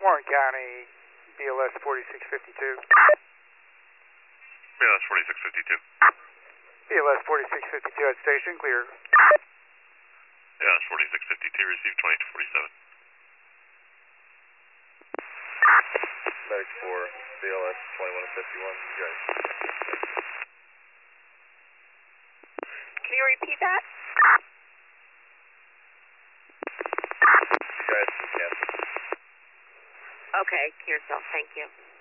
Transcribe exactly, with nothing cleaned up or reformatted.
Warren County, B L S forty-six fifty-two. B L S forty-six fifty-two. B L S forty-six fifty-two at station, clear. B L S forty-six fifty-two, receive twenty-two forty-seven. Medic for B L S twenty-one fifty-one, you guys. Can you repeat that? You guys can cancel. Okay, cancel. Thank you.